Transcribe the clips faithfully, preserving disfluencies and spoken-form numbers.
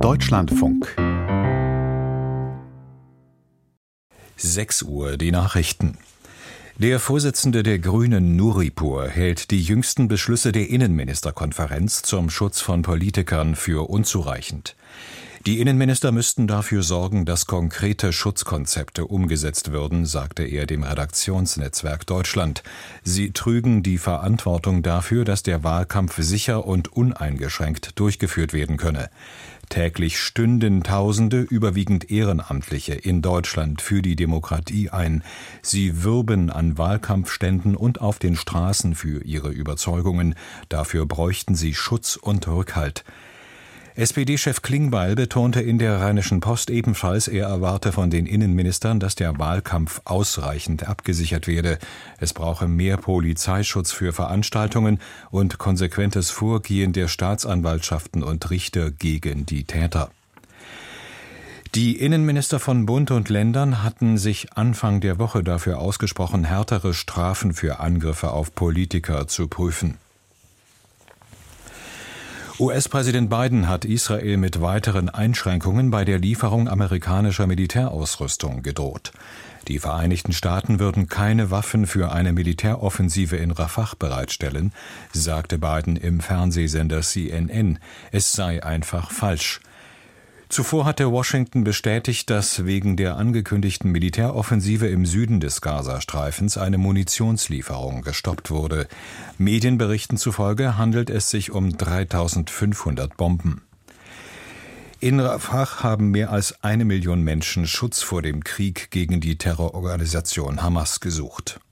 Deutschlandfunk. sechs Uhr, die Nachrichten. Der Vorsitzende der Grünen, Nuripur, hält die jüngsten Beschlüsse der Innenministerkonferenz zum Schutz von Politikern für unzureichend. Die Innenminister müssten dafür sorgen, dass konkrete Schutzkonzepte umgesetzt würden, sagte er dem Redaktionsnetzwerk Deutschland. Sie trügen die Verantwortung dafür, dass der Wahlkampf sicher und uneingeschränkt durchgeführt werden könne. Täglich stünden Tausende, überwiegend Ehrenamtliche, in Deutschland für die Demokratie ein. Sie würben an Wahlkampfständen und auf den Straßen für ihre Überzeugungen. Dafür bräuchten sie Schutz und Rückhalt. S P D-Chef Klingbeil betonte in der Rheinischen Post ebenfalls, er erwarte von den Innenministern, dass der Wahlkampf ausreichend abgesichert werde. Es brauche mehr Polizeischutz für Veranstaltungen und konsequentes Vorgehen der Staatsanwaltschaften und Richter gegen die Täter. Die Innenminister von Bund und Ländern hatten sich Anfang der Woche dafür ausgesprochen, härtere Strafen für Angriffe auf Politiker zu prüfen. U S-Präsident Biden hat Israel mit weiteren Einschränkungen bei der Lieferung amerikanischer Militärausrüstung gedroht. Die Vereinigten Staaten würden keine Waffen für eine Militäroffensive in Rafah bereitstellen, sagte Biden im Fernsehsender C N N. Es sei einfach falsch. Zuvor hatte Washington bestätigt, dass wegen der angekündigten Militäroffensive im Süden des Gazastreifens eine Munitionslieferung gestoppt wurde. Medienberichten zufolge handelt es sich um dreitausendfünfhundert Bomben. In Rafah haben mehr als eine Million Menschen Schutz vor dem Krieg gegen die Terrororganisation Hamas gesucht.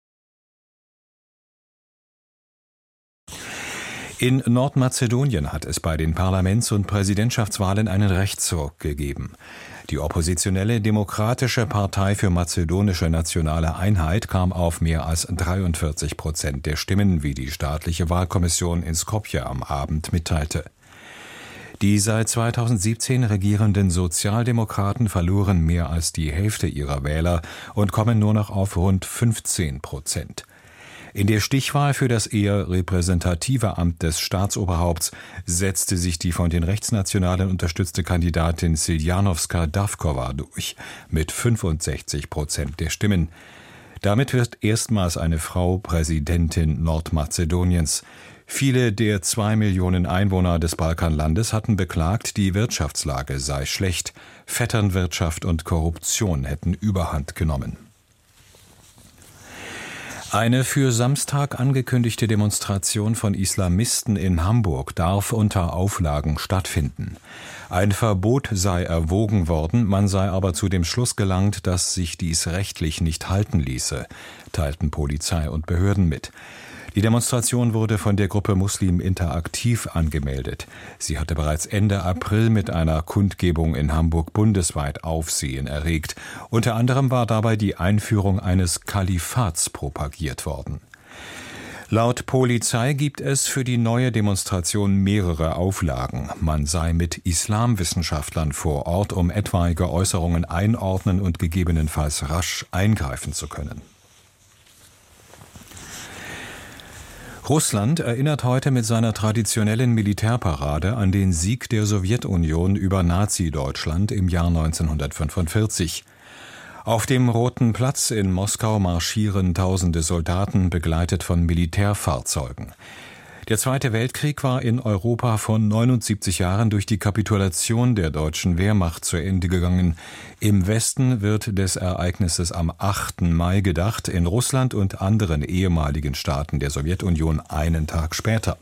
In Nordmazedonien hat es bei den Parlaments- und Präsidentschaftswahlen einen Rechtsruck gegeben. Die oppositionelle Demokratische Partei für mazedonische nationale Einheit kam auf mehr als dreiundvierzig Prozent der Stimmen, wie die staatliche Wahlkommission in Skopje am Abend mitteilte. Die seit zweitausendsiebzehn regierenden Sozialdemokraten verloren mehr als die Hälfte ihrer Wähler und kommen nur noch auf rund fünfzehn Prozent. In der Stichwahl für das eher repräsentative Amt des Staatsoberhaupts setzte sich die von den Rechtsnationalen unterstützte Kandidatin Siljanowska-Davkova durch, mit fünfundsechzig Prozent der Stimmen. Damit wird erstmals eine Frau Präsidentin Nordmazedoniens. Viele der zwei Millionen Einwohner des Balkanlandes hatten beklagt, die Wirtschaftslage sei schlecht. Vetternwirtschaft und Korruption hätten Überhand genommen. Eine für Samstag angekündigte Demonstration von Islamisten in Hamburg darf unter Auflagen stattfinden. Ein Verbot sei erwogen worden, man sei aber zu dem Schluss gelangt, dass sich dies rechtlich nicht halten ließe, teilten Polizei und Behörden mit. Die Demonstration wurde von der Gruppe Muslim Interaktiv angemeldet. Sie hatte bereits Ende April mit einer Kundgebung in Hamburg bundesweit Aufsehen erregt. Unter anderem war dabei die Einführung eines Kalifats propagiert worden. Laut Polizei gibt es für die neue Demonstration mehrere Auflagen. Man sei mit Islamwissenschaftlern vor Ort, um etwaige Äußerungen einordnen und gegebenenfalls rasch eingreifen zu können. Russland erinnert heute mit seiner traditionellen Militärparade an den Sieg der Sowjetunion über Nazi-Deutschland im Jahr neunzehnhundertfünfundvierzig. Auf dem Roten Platz in Moskau marschieren tausende Soldaten, begleitet von Militärfahrzeugen. Der Zweite Weltkrieg war in Europa vor neunundsiebzig Jahren durch die Kapitulation der deutschen Wehrmacht zu Ende gegangen. Im Westen wird des Ereignisses am achten Mai gedacht, in Russland und anderen ehemaligen Staaten der Sowjetunion einen Tag später.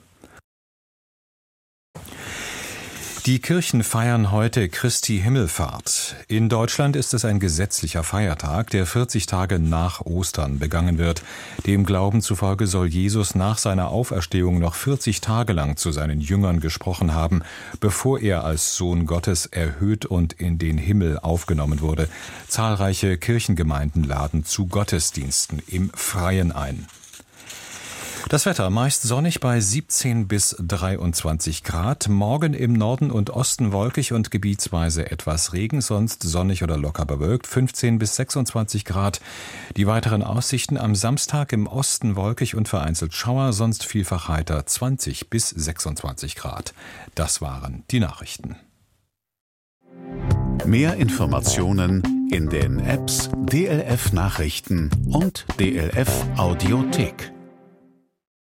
Die Kirchen feiern heute Christi Himmelfahrt. In Deutschland ist es ein gesetzlicher Feiertag, der vierzig Tage nach Ostern begangen wird. Dem Glauben zufolge soll Jesus nach seiner Auferstehung noch vierzig Tage lang zu seinen Jüngern gesprochen haben, bevor er als Sohn Gottes erhöht und in den Himmel aufgenommen wurde. Zahlreiche Kirchengemeinden laden zu Gottesdiensten im Freien ein. Das Wetter meist sonnig bei siebzehn bis dreiundzwanzig Grad. Morgen im Norden und Osten wolkig und gebietsweise etwas Regen, sonst sonnig oder locker bewölkt, fünfzehn bis sechsundzwanzig Grad. Die weiteren Aussichten am Samstag im Osten wolkig und vereinzelt Schauer, sonst vielfach heiter, zwanzig bis sechsundzwanzig Grad. Das waren die Nachrichten. Mehr Informationen in den Apps D L F Nachrichten und D L F Audiothek.